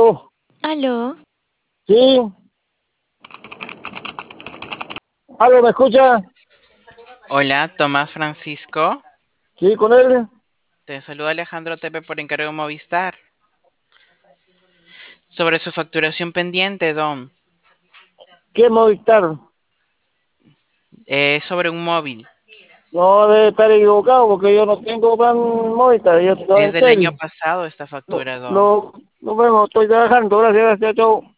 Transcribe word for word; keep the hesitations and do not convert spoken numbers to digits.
Oh, Aló, sí, ¿algo me escucha? Hola, Tomás Francisco. Sí, con él. Te saluda Alejandro Tepe por encargo de Movistar. Sobre su facturación pendiente, Don. ¿Qué Movistar? Es sobre un móvil. No debe estar equivocado porque yo no tengo plan Movistar, yo estoy Es en del año serio. pasado esta No, factura, Don. no, nos vemos, estoy trabajando, gracias, gracias, chao.